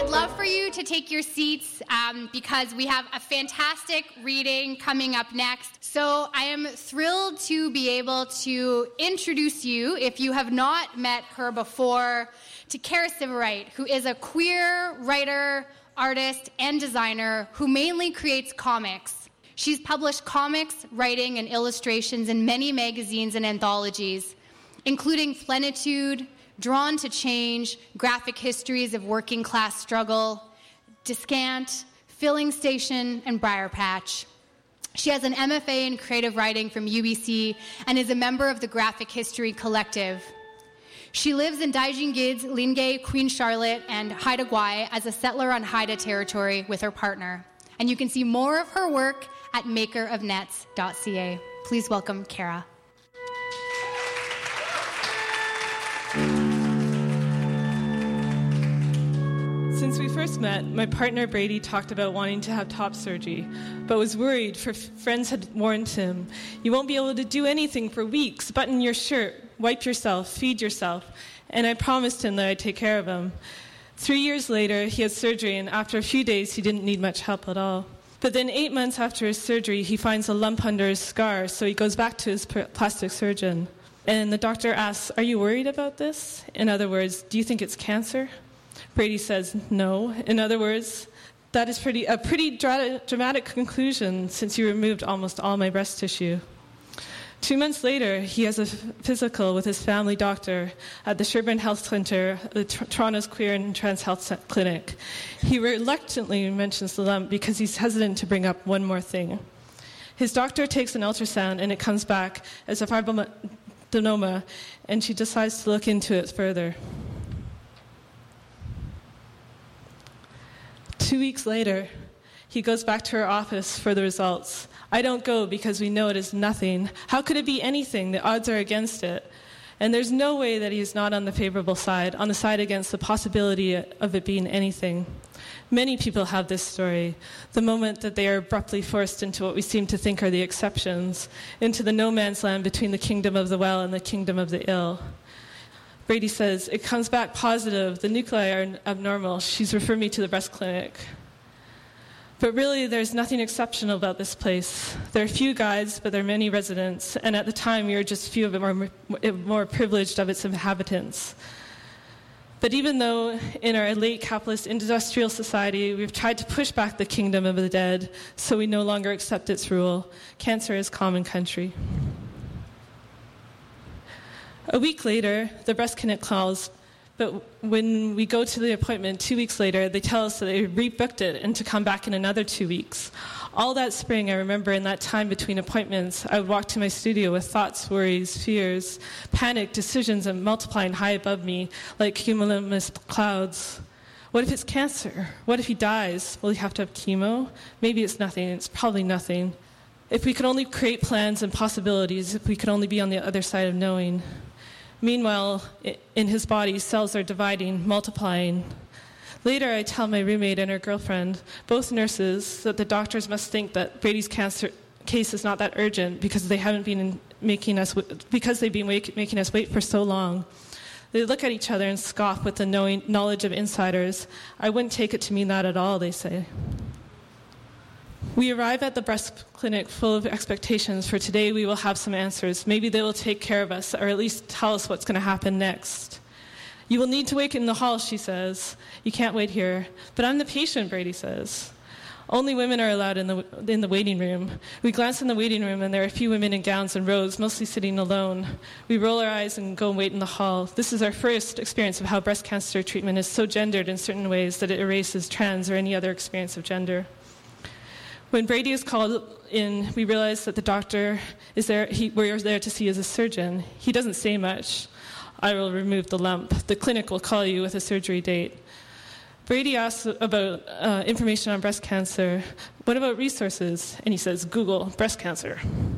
love for you to take your seats because we have a fantastic reading coming up next. So I am thrilled to be able to introduce you, if you have not met her before, to Kara Sybarite, who is a queer writer, artist, and designer who mainly creates comics. She's published comics, writing, and illustrations in many magazines and anthologies, including Plenitude, Drawn to Change, Graphic Histories of Working Class Struggle, Descant, Filling Station, and Briar Patch. She has an MFA in creative writing from UBC and is a member of the Graphic History Collective. She lives in Daijingids, Lingay, Queen Charlotte, and Haida Gwaii as a settler on Haida territory with her partner. And you can see more of her work at makerofnets.ca. Please welcome Kara. Since we first met, my partner Brady talked about wanting to have top surgery, but was worried, for friends had warned him, "You won't be able to do anything for weeks. Button your shirt, wipe yourself, feed yourself." And I promised him that I'd take care of him. 3 years later, he had surgery, and after a few days, he didn't need much help at all. But then 8 months after his surgery, he finds a lump under his scar, so he goes back to his plastic surgeon. And the doctor asks, "Are you worried about this?" In other words, "Do you think it's cancer?" Brady says, "No." In other words, "That is a pretty dramatic conclusion since you removed almost all my breast tissue." 2 months later, he has a physical with his family doctor at the Sherburne Health Centre, Toronto's Queer and Trans Health Clinic. He reluctantly mentions the lump because he's hesitant to bring up one more thing. His doctor takes an ultrasound and it comes back as a fibroadenoma, and she decides to look into it further. 2 weeks later, he goes back to her office for the results. "I don't go because we know it is nothing. How could it be anything? The odds are against it." And there's no way that he's not on the favorable side, on the side against the possibility of it being anything. Many people have this story, the moment that they are abruptly forced into what we seem to think are the exceptions, into the no man's land between the kingdom of the well and the kingdom of the ill. Brady says, "It comes back positive. The nuclei are abnormal. She's referred me to the breast clinic." But really, there's nothing exceptional about this place. There are few guides, but there are many residents. And at the time, we were just few of it more privileged of its inhabitants. But even though in our late capitalist industrial society, we've tried to push back the kingdom of the dead, so we no longer accept its rule, cancer is common country. A week later, the breast clinic calls, but when we go to the appointment 2 weeks later, they tell us that they rebooked it and to come back in another 2 weeks. All that spring, I remember in that time between appointments, I would walk to my studio with thoughts, worries, fears, panic, decisions, and multiplying high above me like cumulus clouds. What if it's cancer? What if he dies? Will he have to have chemo? Maybe it's nothing. It's probably nothing. If we could only create plans and possibilities, if we could only be on the other side of knowing. Meanwhile, in his body, cells are dividing, multiplying. Later, I tell my roommate and her girlfriend, both nurses, that the doctors must think that Brady's cancer case is not that urgent because they've been making us wait for so long. They look at each other and scoff with the knowledge of insiders. "I wouldn't take it to mean that at all," they say. We arrive at the breast clinic full of expectations, for today we will have some answers. Maybe they will take care of us, or at least tell us what's going to happen next. "You will need to wait in the hall," she says. "You can't wait here." "But I'm the patient," Brady says. Only women are allowed in the waiting room. We glance in the waiting room, and there are a few women in gowns and rows, mostly sitting alone. We roll our eyes and go and wait in the hall. This is our first experience of how breast cancer treatment is so gendered in certain ways that it erases trans or any other experience of gender. When Brady is called in, we realize that the doctor is there. We're there to see as a surgeon. He doesn't say much. "I will remove the lump. The clinic will call you with a surgery date." Brady asks about information on breast cancer. "What about resources?" And he says, "Google breast cancer."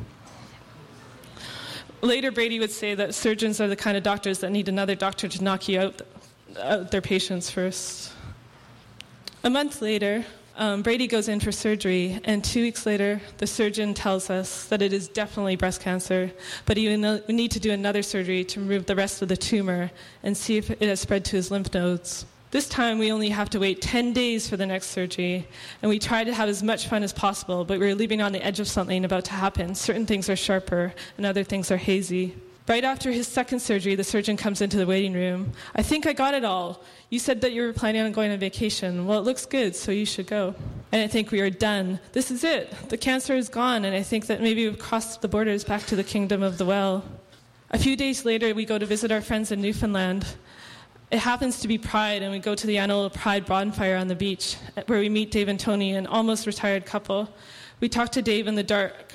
Later, Brady would say that surgeons are the kind of doctors that need another doctor to knock you out their patients first. A month later, Brady goes in for surgery, and 2 weeks later, the surgeon tells us that it is definitely breast cancer, but he will need to do another surgery to remove the rest of the tumor and see if it has spread to his lymph nodes. This time we only have to wait 10 days for the next surgery, and we try to have as much fun as possible, but we're leaving on the edge of something about to happen. Certain things are sharper, and other things are hazy. Right after his second surgery, the surgeon comes into the waiting room. "I think I got it all. You said that you were planning on going on vacation. Well, it looks good, so you should go." And I think we are done. This is it. The cancer is gone, and I think that maybe we've crossed the borders back to the kingdom of the well. A few days later, we go to visit our friends in Newfoundland. It happens to be Pride, and we go to the annual Pride bonfire on the beach, where we meet Dave and Tony, an almost retired couple. I talk to Dave in the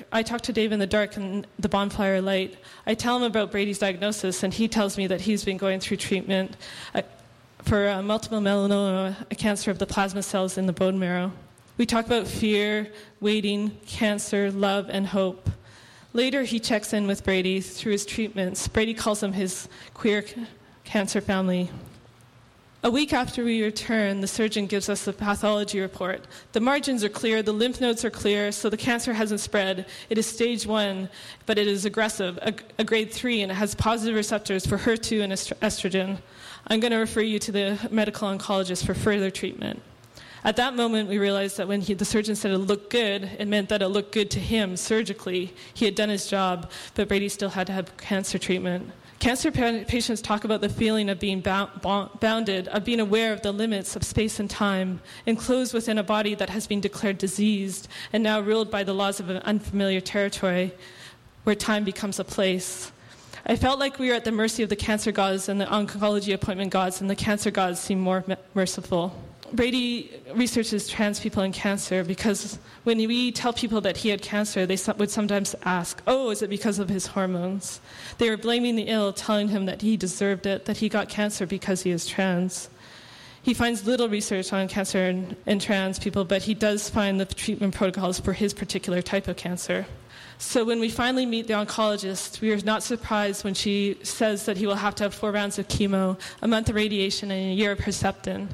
dark in the bonfire light. I tell him about Brady's diagnosis, and he tells me that he's been going through treatment for multiple myeloma, a cancer of the plasma cells in the bone marrow. We talk about fear, waiting, cancer, love, and hope. Later, he checks in with Brady through his treatments. Brady calls them his queer cancer family. A week after we return, the surgeon gives us the pathology report. The margins are clear, the lymph nodes are clear, so the cancer hasn't spread. It is stage 1, but it is aggressive, a grade 3, and it has positive receptors for HER2 and estrogen. I'm going to refer you to the medical oncologist for further treatment. At that moment, we realized that when the surgeon said it looked good, it meant that it looked good to him surgically. He had done his job, but Brady still had to have cancer treatment. Cancer patients talk about the feeling of being bounded, of being aware of the limits of space and time, enclosed within a body that has been declared diseased and now ruled by the laws of an unfamiliar territory where time becomes a place. I felt like we were at the mercy of the cancer gods and the oncology appointment gods, and the cancer gods seemed more merciful. Brady researches trans people and cancer because when we tell people that he had cancer, they would sometimes ask, "Oh, is it because of his hormones?" They were blaming the ill, telling him that he deserved it, that he got cancer because he is trans. He finds little research on cancer in trans people, but he does find the treatment protocols for his particular type of cancer. So when we finally meet the oncologist, we are not surprised when she says that he will have to have 4 rounds of chemo, a month of radiation, and a year of Herceptin.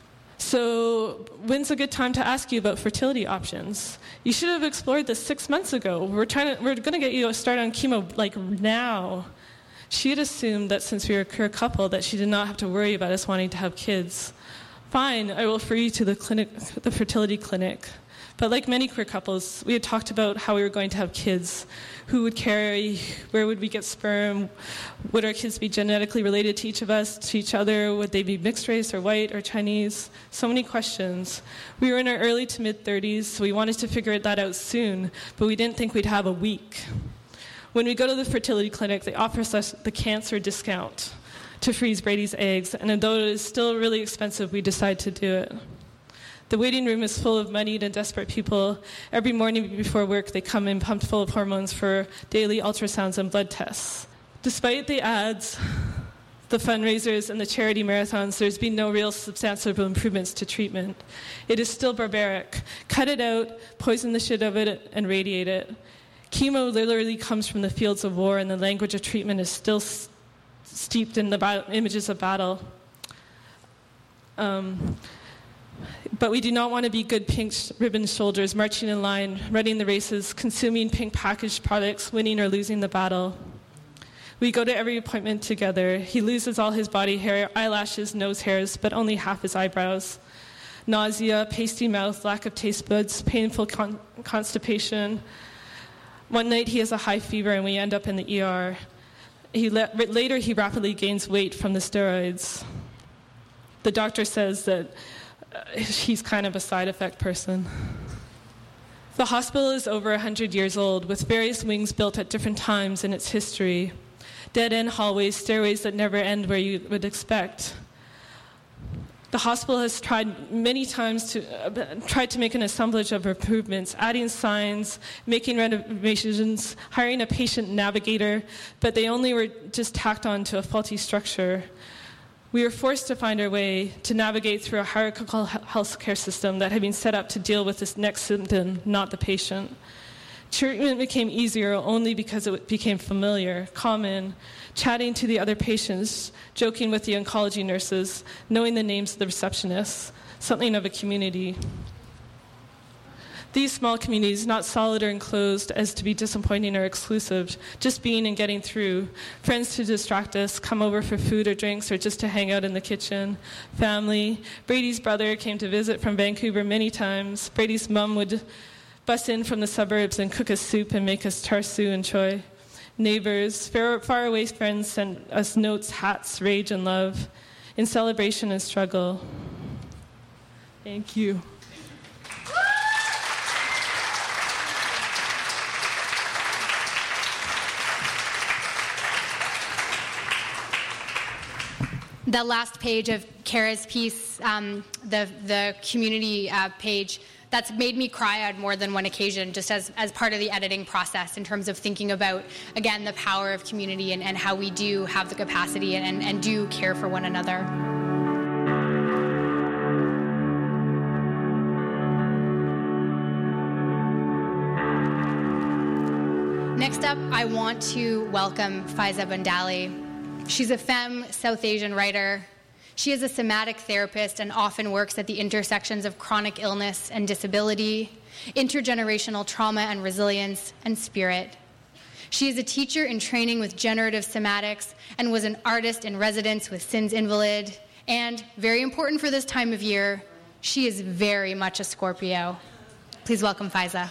So when's a good time to ask you about fertility options? You should have explored this 6 months ago. We're going to get you started on chemo like now. She had assumed that since we were a queer couple that she did not have to worry about us wanting to have kids. Fine, I will refer you to the fertility clinic. But like many queer couples, we had talked about how we were going to have kids. Who would carry? Where would we get sperm? Would our kids be genetically related to each of us, to each other? Would they be mixed race or white or Chinese? So many questions. We were in our early to mid-30s, so we wanted to figure that out soon, but we didn't think we'd have a week. When we go to the fertility clinic, they offer us the cancer discount to freeze Brady's eggs, and though it is still really expensive, we decide to do it. The waiting room is full of moneyed and desperate people. Every morning before work, they come in pumped full of hormones for daily ultrasounds and blood tests. Despite the ads, the fundraisers, and the charity marathons, there's been no real substantial improvements to treatment. It is still barbaric. Cut it out, poison the shit out of it, and radiate it. Chemo literally comes from the fields of war, and the language of treatment is still steeped in the images of battle. But we do not want to be good pink ribbon soldiers marching in line, running the races, consuming pink packaged products, winning or losing the battle. We go to every appointment together. He loses all his body hair, eyelashes, nose hairs, but only half his eyebrows. Nausea, pasty mouth, lack of taste buds, painful constipation. One night he has a high fever and we end up in the ER. Later he rapidly gains weight from the steroids. The doctor says that he's kind of a side effect person. The hospital is over 100 years old, with various wings built at different times in its history. Dead-end hallways, stairways that never end where you would expect. The hospital has tried many times to make an assemblage of improvements, adding signs, making renovations, hiring a patient navigator, but they only were just tacked on to a faulty structure. We were forced to find our way to navigate through a hierarchical healthcare system that had been set up to deal with this next symptom, not the patient. Treatment became easier only because it became familiar, common, chatting to the other patients, joking with the oncology nurses, knowing the names of the receptionists, something of a community. These small communities, not solid or enclosed as to be disappointing or exclusive, just being and getting through. Friends to distract us, come over for food or drinks or just to hang out in the kitchen. Family. Brady's brother came to visit from Vancouver many times. Brady's mom would bus in from the suburbs and cook us soup and make us char siu and choy. Neighbors, far away friends sent us notes, hats, rage and love, in celebration and struggle. Thank you. The last page of Kara's piece, the community page, that's made me cry on more than one occasion, just as part of the editing process, in terms of thinking about, again, the power of community and how we do have the capacity and do care for one another. Next up, I want to welcome Faiza Bandali. She's a femme South Asian writer. She is a somatic therapist and often works at the intersections of chronic illness and disability, intergenerational trauma and resilience, and spirit. She is a teacher in training with generative somatics and was an artist in residence with SINS Invalid. And, very important for this time of year, she is very much a Scorpio. Please welcome Faiza.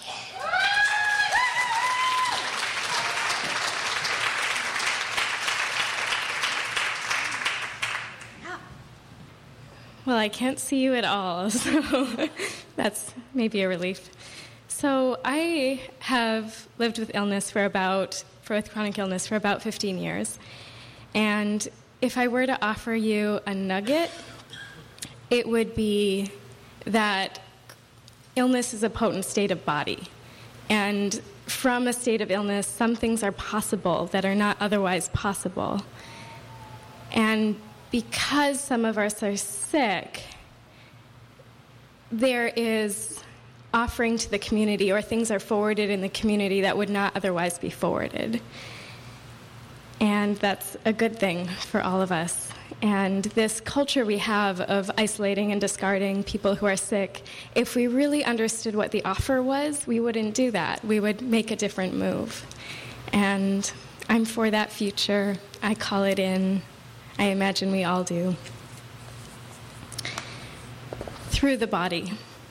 Well, I can't see you at all, so that's maybe a relief. So I have lived with chronic illness for about 15 years. And if I were to offer you a nugget, it would be that illness is a potent state of body. And from a state of illness, some things are possible that are not otherwise possible. And because some of us are sick, there is offering to the community, or things are forwarded in the community that would not otherwise be forwarded. And that's a good thing for all of us. And this culture we have of isolating and discarding people who are sick, if we really understood what the offer was, we wouldn't do that. We would make a different move. And I'm for that future. I call it in. I imagine we all do. Through the body.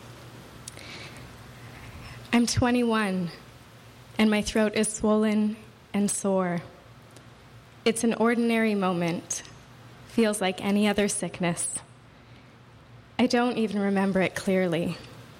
I'm 21, and my throat is swollen and sore. It's an ordinary moment. Feels like any other sickness. I don't even remember it clearly.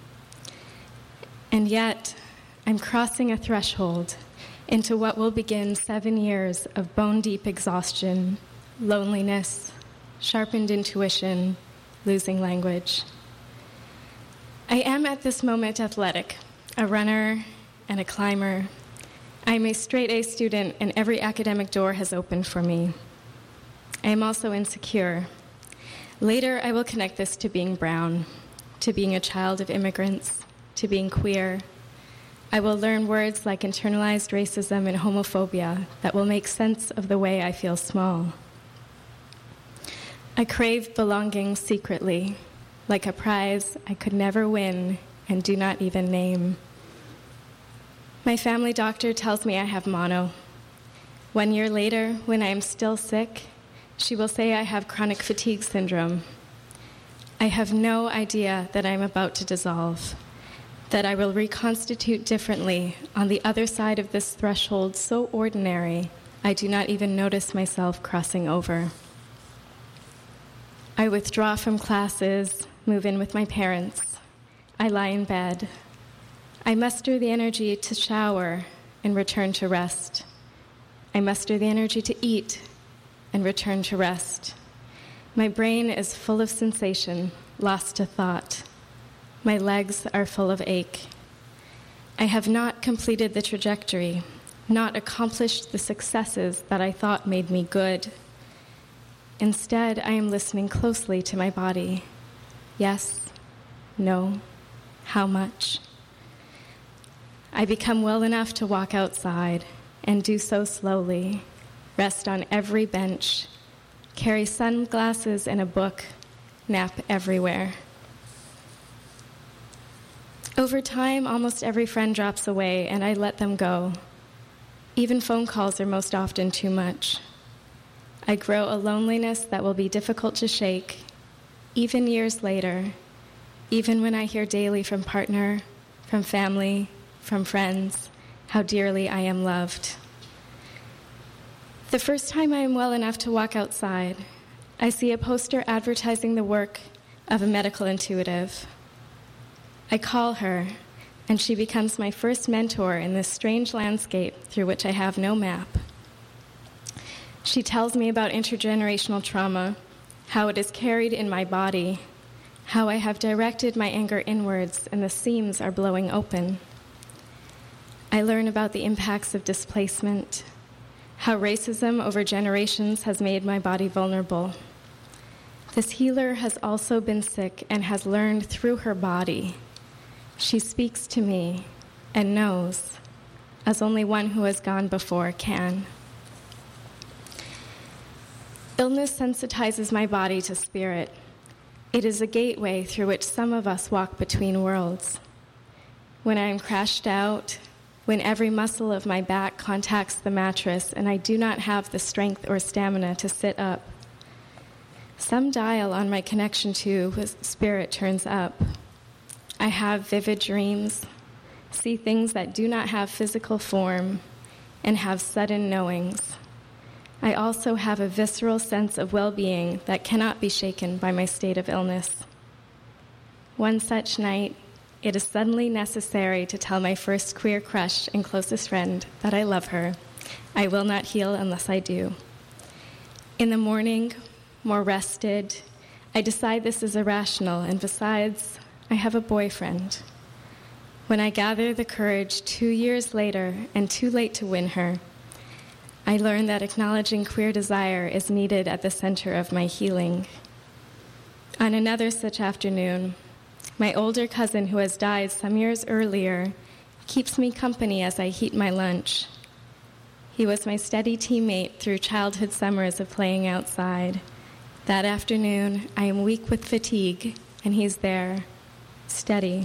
And yet, I'm crossing a threshold into what will begin 7 years of bone-deep exhaustion, loneliness, sharpened intuition, losing language. I am at this moment athletic, a runner and a climber. I am a straight-A student, and every academic door has opened for me. I am also insecure. Later, I will connect this to being brown, to being a child of immigrants, to being queer. I will learn words like internalized racism and homophobia that will make sense of the way I feel small. I crave belonging secretly, like a prize I could never win and do not even name. My family doctor tells me I have mono. 1 year later, when I am still sick, she will say I have chronic fatigue syndrome. I have no idea that I am about to dissolve, that I will reconstitute differently on the other side of this threshold so ordinary I do not even notice myself crossing over. I withdraw from classes, move in with my parents. I lie in bed. I muster the energy to shower and return to rest. I muster the energy to eat and return to rest. My brain is full of sensation, lost to thought. My legs are full of ache. I have not completed the trajectory, not accomplished the successes that I thought made me good. Instead, I am listening closely to my body. Yes, no, how much? I become well enough to walk outside and do so slowly, rest on every bench, carry sunglasses and a book, nap everywhere. Over time, almost every friend drops away, and I let them go. Even phone calls are most often too much. I grow a loneliness that will be difficult to shake, even years later, even when I hear daily from partner, from family, from friends, how dearly I am loved. The first time I am well enough to walk outside, I see a poster advertising the work of a medical intuitive. I call her, and she becomes my first mentor in this strange landscape through which I have no map. She tells me about intergenerational trauma, how it is carried in my body, how I have directed my anger inwards and the seams are blowing open. I learn about the impacts of displacement, how racism over generations has made my body vulnerable. This healer has also been sick and has learned through her body. She speaks to me and knows, as only one who has gone before can. Illness sensitizes my body to spirit. It is a gateway through which some of us walk between worlds. When I am crashed out, when every muscle of my back contacts the mattress and I do not have the strength or stamina to sit up, some dial on my connection to spirit turns up. I have vivid dreams, see things that do not have physical form, and have sudden knowings. I also have a visceral sense of well-being that cannot be shaken by my state of illness. One such night, it is suddenly necessary to tell my first queer crush and closest friend that I love her. I will not heal unless I do. In the morning, more rested, I decide this is irrational, and besides, I have a boyfriend. When I gather the courage 2 years later and too late to win her, I learn that acknowledging queer desire is needed at the center of my healing. On another such afternoon, my older cousin, who has died some years earlier, keeps me company as I heat my lunch. He was my steady teammate through childhood summers of playing outside. That afternoon, I am weak with fatigue, and he's there, steady.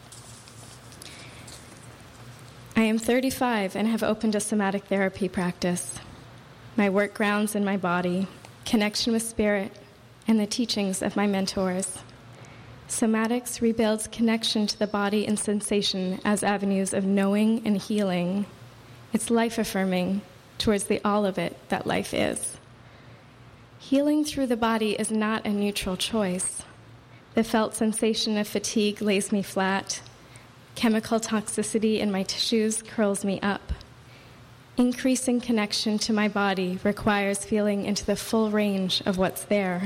I am 35 and have opened a somatic therapy practice. My work grounds in my body, connection with spirit, and the teachings of my mentors. Somatics rebuilds connection to the body and sensation as avenues of knowing and healing. It's life-affirming towards the all of it that life is. Healing through the body is not a neutral choice. The felt sensation of fatigue lays me flat. Chemical toxicity in my tissues curls me up. Increasing connection to my body requires feeling into the full range of what's there.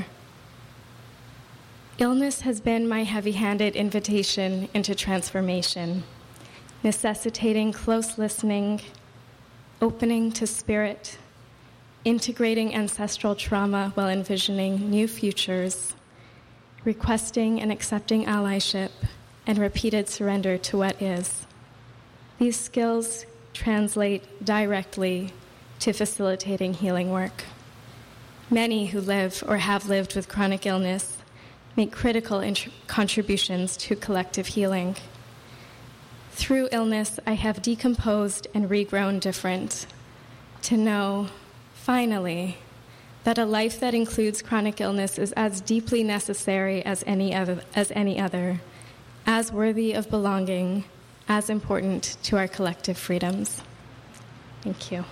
Illness has been my heavy-handed invitation into transformation, necessitating close listening, opening to spirit, integrating ancestral trauma while envisioning new futures, requesting and accepting allyship, and repeated surrender to what is. These skills translate directly to facilitating healing work. Many who live or have lived with chronic illness make critical contributions to collective healing. Through illness, I have decomposed and regrown different, to know, finally, that a life that includes chronic illness is as deeply necessary as any other, as worthy of belonging, as important to our collective freedoms. Thank you.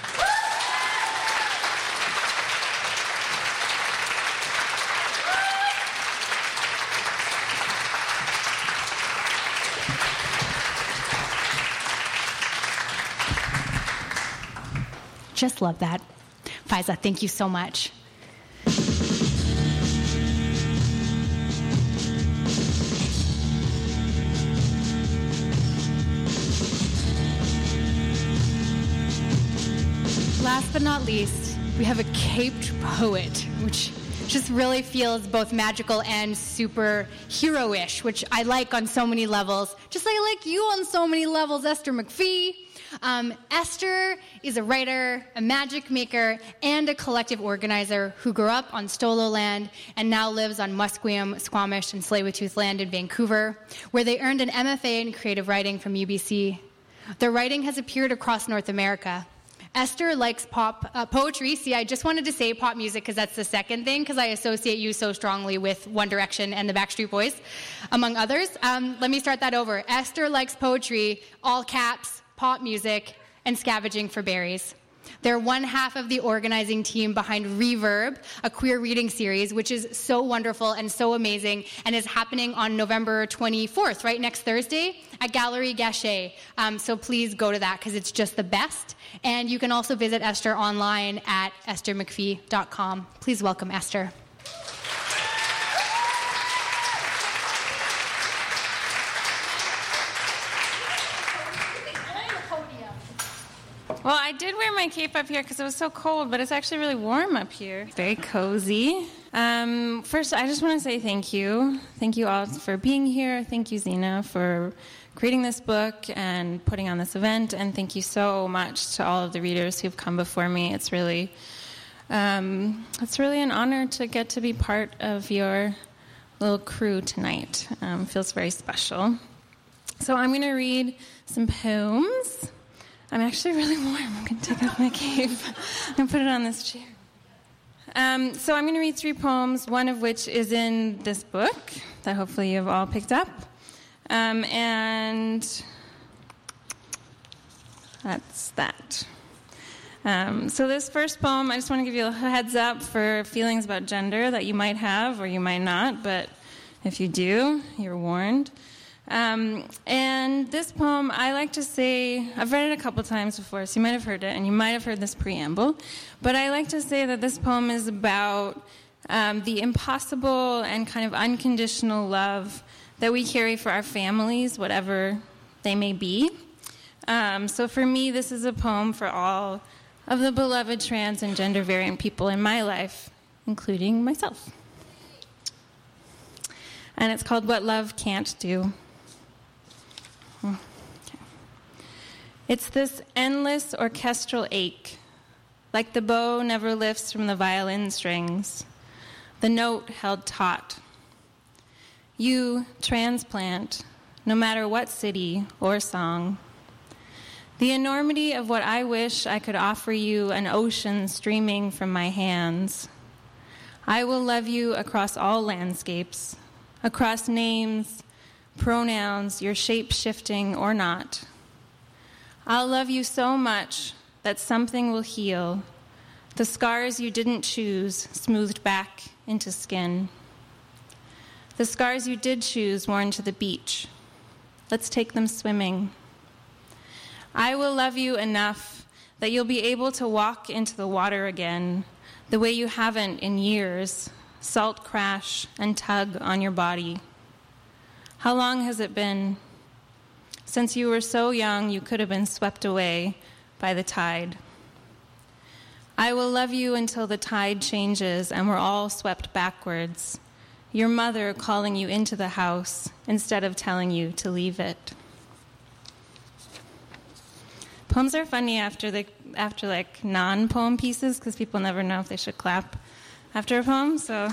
Just love that. Faiza, thank you so much. Last but not least, we have a caped poet, which just really feels both magical and super hero-ish, which I like on so many levels, just like I like you on so many levels, Esther McPhee. Esther is a writer, a magic maker, and a collective organizer who grew up on Stolo land and now lives on Musqueam, Squamish, and Tsleil-Waututh land in Vancouver, where they earned an MFA in creative writing from UBC. Their writing has appeared across North America. Esther likes poetry. See, I just wanted to say pop music because that's the second thing, because I associate you so strongly with One Direction and the Backstreet Boys, among others. Let me start that over. Esther likes poetry, all caps, pop music, and scavenging for berries. They're one half of the organizing team behind Reverb, a queer reading series, which is so wonderful and so amazing and is happening on November 24th, right, next Thursday at Gallery Gachet. So please go to that because it's just the best. And you can also visit Esther online at esthermcphee.com. Please welcome Esther. Well, I did wear my cape up here because it was so cold, but it's actually really warm up here. Very cozy. First, I just want to say thank you. Thank you all for being here. Thank you, Zena, for creating this book and putting on this event. And thank you so much to all of the readers who've come before me. It's really an honor to get to be part of your little crew tonight. Feels very special. So I'm going to read some poems. I'm actually really warm. I'm going to take off my cape. I'm going to put it on this chair. So I'm going to read 3 poems, one of which is in this book that hopefully you've all picked up. And that's that. So this first poem, I just want to give you a heads up for feelings about gender that you might have or you might not, but if you do, you're warned. And this poem, I like to say, I've read it a couple times before, so you might have heard it, and you might have heard this preamble, but I like to say that this poem is about the impossible and kind of unconditional love that we carry for our families, whatever they may be. So for me, this is a poem for all of the beloved trans and gender variant people in my life, including myself. And it's called What Love Can't Do. Okay. It's this endless orchestral ache, like the bow never lifts from the violin strings, the note held taut. You, transplant, no matter what city or song. The enormity of what I wish I could offer you, an ocean streaming from my hands. I will love you across all landscapes, across names, pronouns, your shape shifting or not. I'll love you so much that something will heal, the scars you didn't choose smoothed back into skin. The scars you did choose worn to the beach. Let's take them swimming. I will love you enough that you'll be able to walk into the water again, the way you haven't in years, salt crash and tug on your body. How long has it been? Since you were so young, you could have been swept away by the tide. I will love you until the tide changes and we're all swept backwards. Your mother calling you into the house instead of telling you to leave it. Poems are funny after like non-poem pieces because people never know if they should clap after a poem, so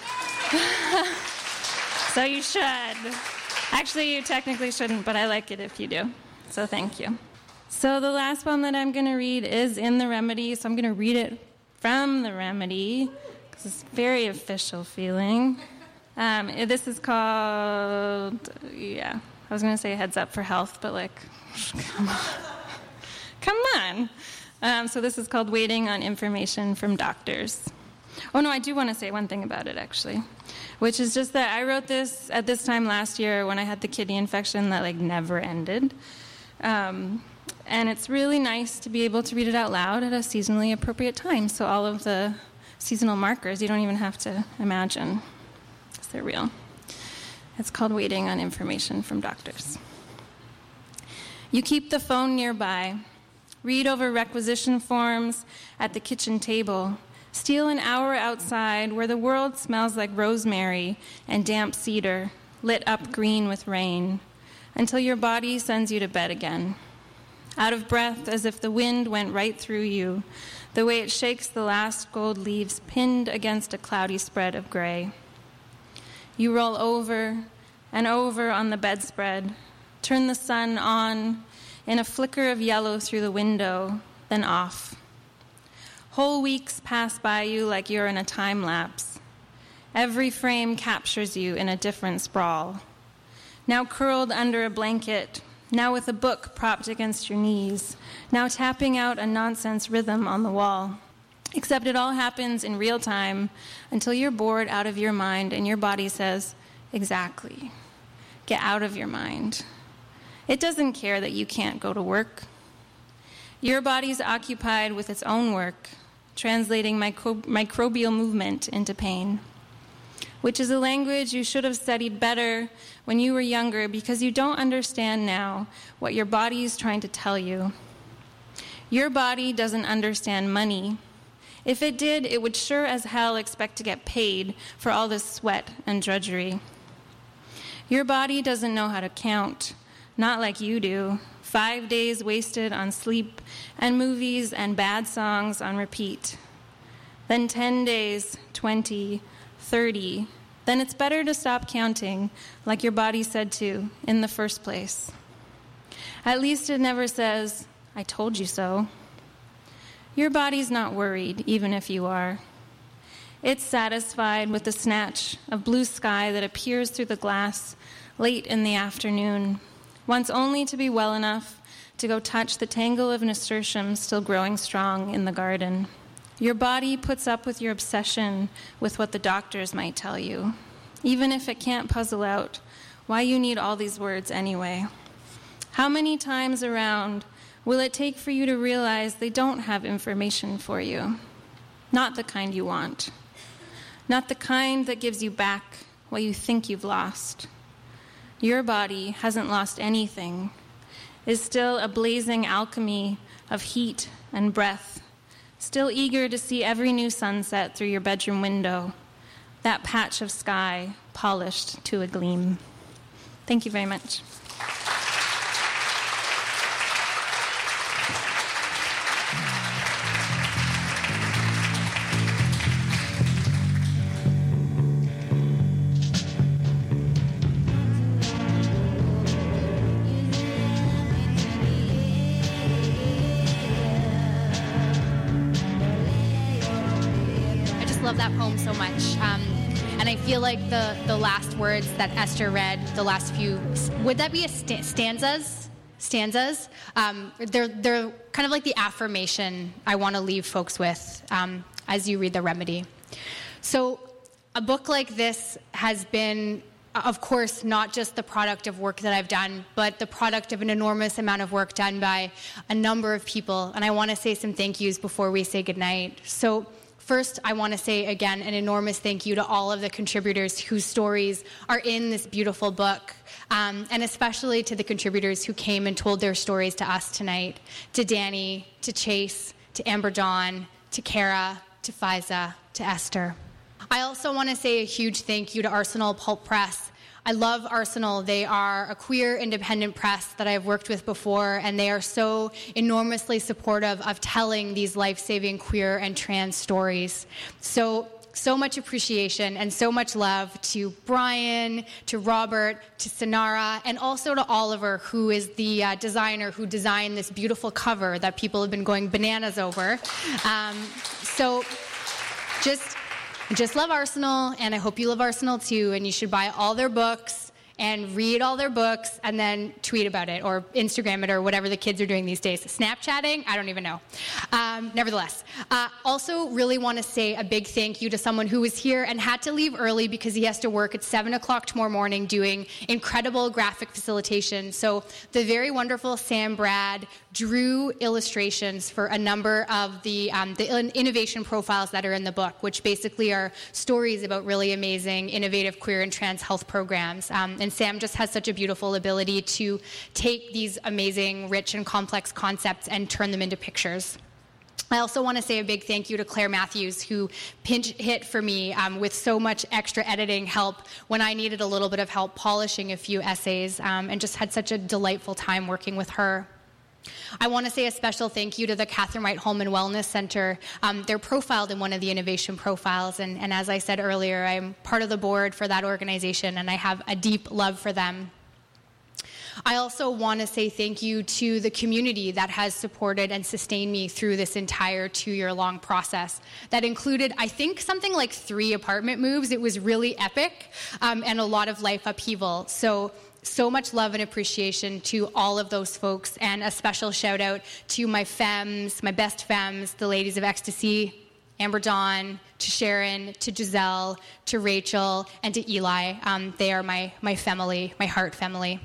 you should. Actually, you technically shouldn't, but I like it if you do, so thank you. So the last poem that I'm going to read is in The Remedy, so I'm going to read it from The Remedy because it's very official feeling. This is called, I was going to say Heads Up for Health, but like, come on. So this is called Waiting on Information from Doctors. Oh, no, I do want to say one thing about it, actually, which is just that I wrote this at this time last year when I had the kidney infection that, like, never ended. And it's really nice to be able to read it out loud at a seasonally appropriate time. So all of the seasonal markers, you don't even have to imagine, because they're real. It's called Waiting on Information from Doctors. You keep the phone nearby, read over requisition forms at the kitchen table, steal an hour outside where the world smells like rosemary and damp cedar, lit up green with rain, until your body sends you to bed again. out of breath as if the wind went right through you, the way it shakes the last gold leaves pinned against a cloudy spread of gray. You roll over and over on the bedspread, turn the sun on in a flicker of yellow through the window, then off. Whole weeks pass by you like you're in a time lapse. Every frame captures you in a different sprawl. Now curled under a blanket, now with a book propped against your knees, now tapping out a nonsense rhythm on the wall. Except it all happens in real time until you're bored out of your mind and your body says, exactly, get out of your mind. It doesn't care that you can't go to work. Your body's occupied with its own work, translating microbial movement into pain, which is a language you should have studied better when you were younger because you don't understand now what your body is trying to tell you. Your body doesn't understand money. If it did, it would sure as hell expect to get paid for all this sweat and drudgery. Your body doesn't know how to count, not like you do. 5 days wasted on sleep and movies and bad songs on repeat. Then 10 days, 20, 30. Then it's better to stop counting, like your body said to in the first place. At least it never says, I told you so. Your body's not worried, even if you are. It's satisfied with the snatch of blue sky that appears through the glass late in the afternoon, wants only to be well enough to go touch the tangle of nasturtiums still growing strong in the garden. Your body puts up with your obsession with what the doctors might tell you, even if it can't puzzle out why you need all these words anyway. How many times around will it take for you to realize they don't have information for you? Not the kind you want. Not the kind that gives you back what you think you've lost. Your body hasn't lost anything, is still a blazing alchemy of heat and breath, still eager to see every new sunset through your bedroom window, that patch of sky polished to a gleam. Thank you very much. Love that poem so much, and I feel like the last words that Esther read, the last few, would that be a stanzas? They're kind of like the affirmation I want to leave folks with as you read The Remedy. So a book like this has been, of course, not just the product of work that I've done, but the product of an enormous amount of work done by a number of people, and I want to say some thank yous before we say goodnight. So first, I want to say, again, an enormous thank you to all of the contributors whose stories are in this beautiful book, and especially to the contributors who came and told their stories to us tonight, to Danny, to Chase, to Amber Dawn, to Kara, to Faiza, to Esther. I also want to say a huge thank you to Arsenal Pulp Press. I love Arsenal. They are a queer independent press that I've worked with before, and they are so enormously supportive of telling these life-saving queer and trans stories. So much appreciation and so much love to Brian, to Robert, to Sonara, and also to Oliver, who is the designer who designed this beautiful cover that people have been going bananas over. Just love Arsenal, and I hope you love Arsenal too, and you should buy all their books and read all their books and then tweet about it or Instagram it or whatever the kids are doing these days. Snapchatting? I don't even know. Nevertheless, also really want to say a big thank you to someone who was here and had to leave early because he has to work at 7 o'clock tomorrow morning doing incredible graphic facilitation. So the very wonderful Sam Brad drew illustrations for a number of the innovation profiles that are in the book, which basically are stories about really amazing, innovative queer and trans health programs. And Sam just has such a beautiful ability to take these amazing, rich, and complex concepts and turn them into pictures. I also want to say a big thank you to Claire Matthews, who pinch hit for me with so much extra editing help when I needed a little bit of help polishing a few essays, and just had such a delightful time working with her. I want to say a special thank you to the Catherine Wright Home and Wellness Center. They're profiled in one of the innovation profiles, and as I said earlier, I'm part of the board for that organization, and I have a deep love for them. I also want to say thank you to the community that has supported and sustained me through this entire 2-year-long process. That included, I think, something like 3 apartment moves. It was really epic, and a lot of life upheaval. So much love and appreciation to all of those folks, and a special shout out to my femmes, my best femmes, the ladies of Ecstasy, Amber Dawn, to Sharon, to Giselle, to Rachel, and to Eli. They are my family, my heart family.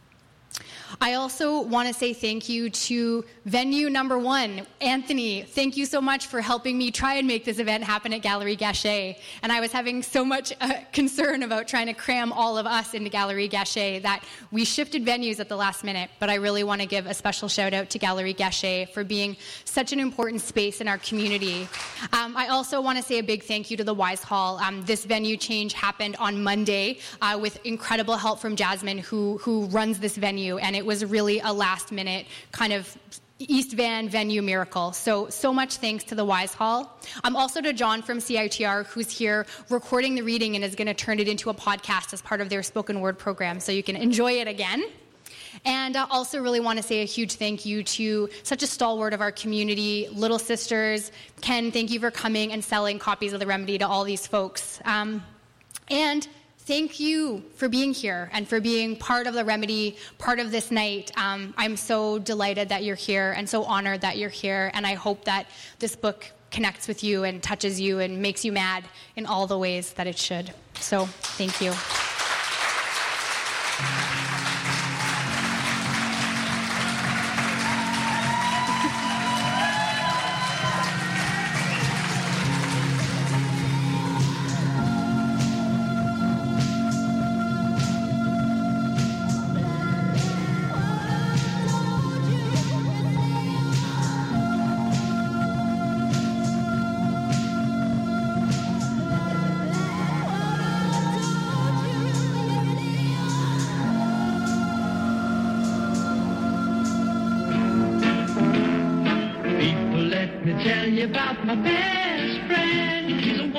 I also want to say thank you to venue number 1. Anthony, thank you so much for helping me try and make this event happen at Galerie Gachet. And I was having so much concern about trying to cram all of us into Galerie Gachet that we shifted venues at the last minute. But I really want to give a special shout out to Galerie Gachet for being such an important space in our community. I also want to say a big thank you to the Wise Hall. This venue change happened on Monday with incredible help from Jasmine, who runs this venue, and it was really a last-minute kind of East Van venue miracle. So much thanks to the Wise Hall. Also to John from CITR, who's here recording the reading and is going to turn it into a podcast as part of their spoken word program, so you can enjoy it again. And I also really want to say a huge thank you to such a stalwart of our community, Little Sisters. Ken, thank you for coming and selling copies of The Remedy to all these folks. And thank you for being here and for being part of The Remedy, part of this night. I'm so delighted that you're here and so honored that you're here, and I hope that this book connects with you and touches you and makes you mad in all the ways that it should. So, thank you. Tell you about my best friend.